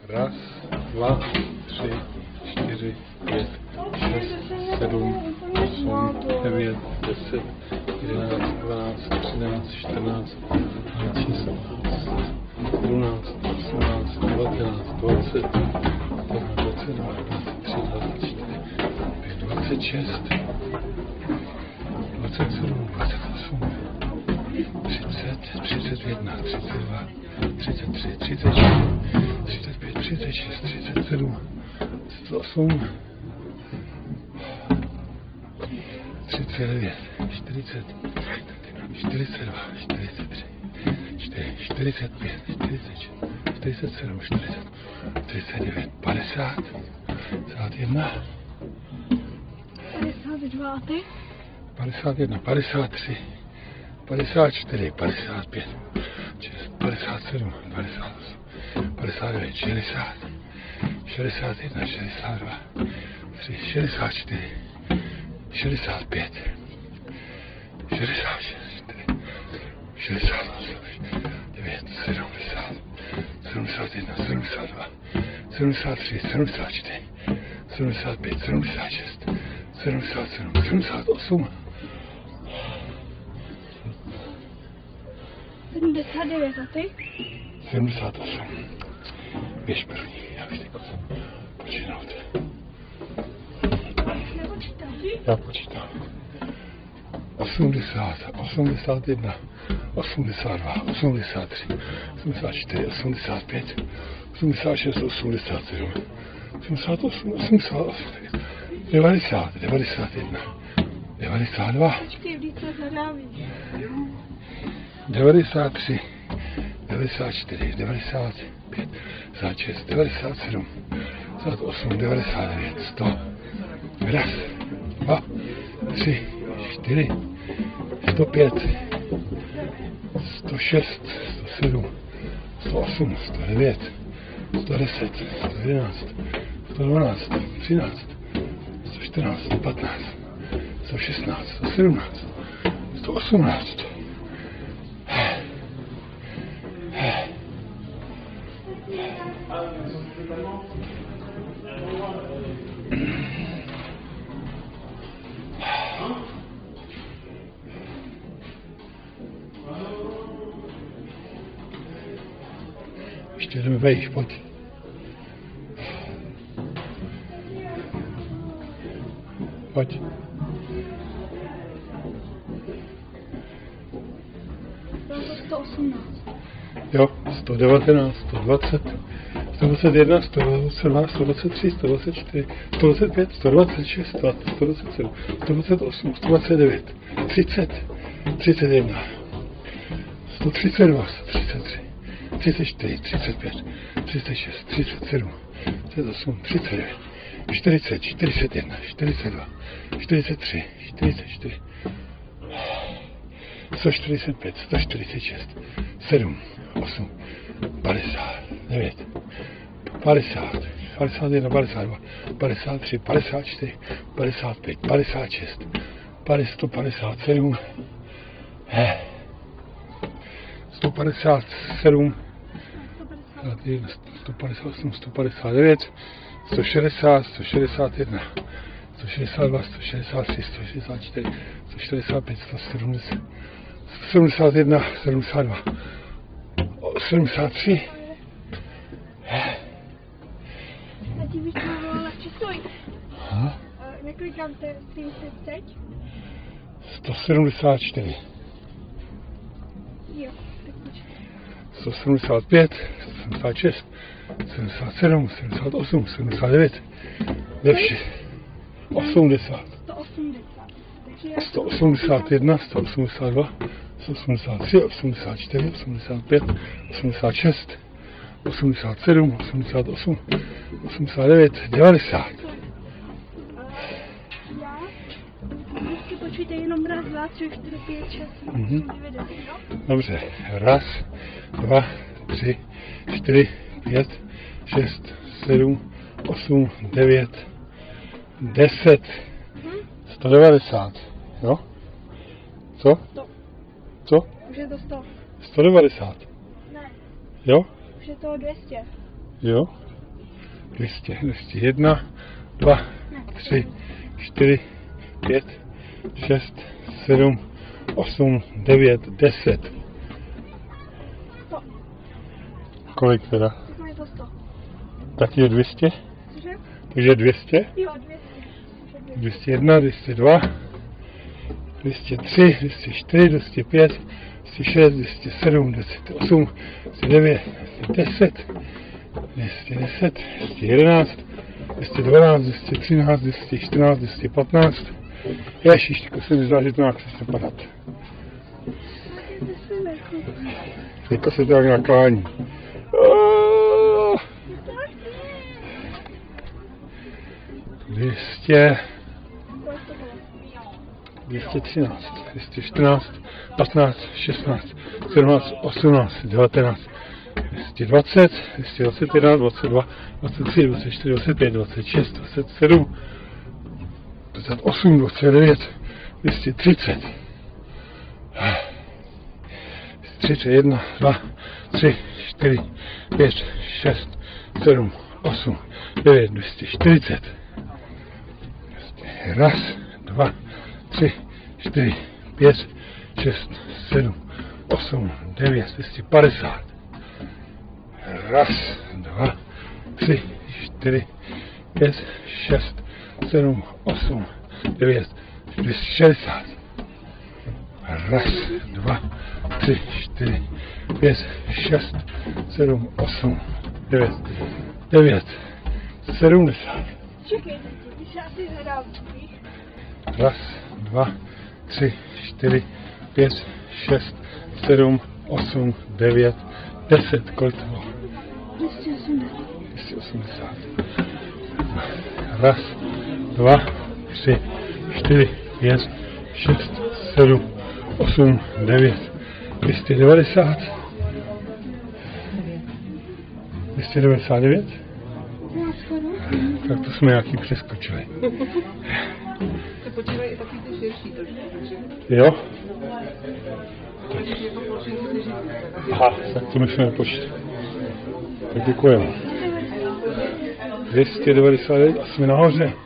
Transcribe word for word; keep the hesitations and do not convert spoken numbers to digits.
Raz, dva, tři, čtyři, pět, šest, sedm, osm, devět, deset, jedenáct, dvanáct, třináct, čtrnáct, patnáct, sedmnáct, osmnáct, devatenáct, dvacet, dvacet jedna, dvacet tři, dvacet šest, dvacet sedm, dvacet osm, třicet, třicet jedna, třicet dva, třicet tři, třicet čtyři, třicet pět, třicet šest, třicet sedm, třicet osm, třicet devět, čtyřicet, čtyřicet dva, čtyřicet tři, čtyřicet pět, čtyřicet šest, čtyřicet sedm, čtyřicet, čtyřicet devět, padesát, padesát jedna, padesát dva a ty? padesát jedna, padesát tři, padesát čtyři, padesát pět, padesát sedm, padesát osm, padesát devět, šedesát, šedesát jedna, šedesát dva, šedesát čtyři, šedesát pět, šedesát šest, šedesát osm, devět, sedmdesát, sedmdesát jedna, sedmdesát dva, sedmdesát tři, sedmdesát čtyři, sedmdesát pět, sedmdesát šest, sedmdesát sedm, sedmdesát osm, sedmdesát devět a ty? sedmdesát osm. Běž první, já bych teď počinout. Já počítám. osmdesát, osmdesát jedna, osmdesát dva, osmdesát tři, osmdesát čtyři, osmdesát pět, osmdesát šest, osmdesát sedm, osmdesát osm, osmdesát osm, devadesát, devadesát jedna, devadesát dva, Počkej, vždyť se hledám. devadesát tři, devadesát čtyři, devadesát pět, devadesát šest, devadesát sedm, devadesát osm, devadesát devět, sto, raz, dva, tři, čtyři, sto pět, sto šest, sto sedm, sto osm, sto devět, sto deset, sto jedenáct, sto dvanáct, sto třináct, sto čtrnáct, sto patnáct, sto šestnáct, sto sedmnáct, sto osmnáct. Ještě jdeme vejš, pojď. Pojď. sto osmnáct. Jo, sto devatenáct, sto dvacet, sto dvacet jedna, sto dvacet dva, sto dvacet tři, sto dvacet čtyři, sto dvacet pět, sto dvacet šest, sto dvacet sedm, sto dvacet osm, sto dvacet devět, třicet, třicet jedna, sto třicet dva, sto třicet tři, třicet čtyři, třicet pět, třicet šest, třicet sedm, třicet osm, třicet devět, čtyřicet, čtyřicet jedna, čtyřicet dva, čtyřicet tři, čtyřicet čtyři, sto čtyřicet pět, sto čtyřicet šest, sedm, osm, padesát, devět, padesát, padesát jedna, padesát dva, padesát tři, padesát čtyři, padesát pět, padesát šest, sto padesát sedm, sto padesát sedm, sto padesát osm, sto padesát devět, sto šedesát, sto šedesát jedna, sto šedesát dva, sto šedesát tři, sto šedesát čtyři, sto šedesát pět, sto sedmdesát, sto sedmdesát jedna, sedmdesát dva, sedmdesát tři. A ty bys mluvila na čísluj. Aha. Neklikám ty, ty jsi teď? sto sedmdesát čtyři. Jo, tak počkej. sto sedmdesát pět, sto sedmdesát šest, sedmdesát sedm, sedmdesát osm, sedmdesát devět, osmdesát, sto osmdesát. Takže já sto osmdesát jedna, sto osmdesát dva, sto osmdesát tři, osmdesát čtyři, osmdesát pět, osmdesát šest, osmdesát sedm, osmdesát osm, osmdesát devět, devadesát. Já? Vždycky počítej jenom raz, dva, tři, čtyři, pět, šest, Mhm. osm, devět, deset, jo? Dobře, raz, dva, tři, čtyři, pět, šest, sedm, osm, devět, deset, sto devadesát, jo? Co? sto. Co? Už je to sto. sto devadesát, Ne, jo? už je to dvě stě. Jo? dvě stě, dvě stě jedna, dva, tři, čtyři, pět, šest, sedm, osm, devět, deset. Kolik teda? Mají to sto. Tak je dvě stě? Cože? Takže dvě stě? Jo, dvě stě. dvě stě jedna, dvě stě dva, dvě stě tři, dvě stě čtyři, dvě stě pět, dvě stě šest, dvě stě sedm, dvě stě osm, dvě stě devět, dvě stě deset, dvě stě deset, dvě stě jedenáct, dvě stě dvanáct, dvě stě třináct, dvě stě čtrnáct, dvě stě patnáct. Ježiš, tak se mi zdá, že to nějak se padat. Teďka se to jak naklání. dvě stě, dvě stě třináct, dvě stě čtrnáct, patnáct, šestnáct, sedmnáct, osmnáct, devatenáct, dvě stě dvacet, dvě stě dvacet jedna, dvacet dva, dvacet tři, dvacet čtyři, dvacet pět, dvacet šest, dvacet sedm, dvacet osm, dvacet devět, dvě stě třicet, třicet jedna, dva, tři, čtyři, pět, šest, sedm, osm, devět, dvě stě čtyřicet. Raz, dva, tři, čtyři, pět, šest, sedm, osm, devět, dvě stě padesát. Raz, dva, tři, čtyři, pět, šest, sedm, osm, devět, dvě stě šedesát. Raz, dva, tři, čtyři, pět, šest, sedm, osm, devět, devět, sedmdesát. Čekej, když já si hledám. Raz, dva, tři, čtyři, pět, šest, sedm, osm, devět, deset. Kolik to bylo? dvě stě osmdesát. dvě stě osmdesát. Raz, dva, tři, čtyři, pět, šest, sedm, osm, devět, dvě stě devadesát. dvě stě devadesát devět? Tak to jsme nějaký přeskočili. Se počívají i taky ty širší trošku, takže... Jo? Když je to plošně, ty říct. Aha, tak to musíme počítat. Tak děkujeme. dvě stě devadesát devět a jsme nahoře.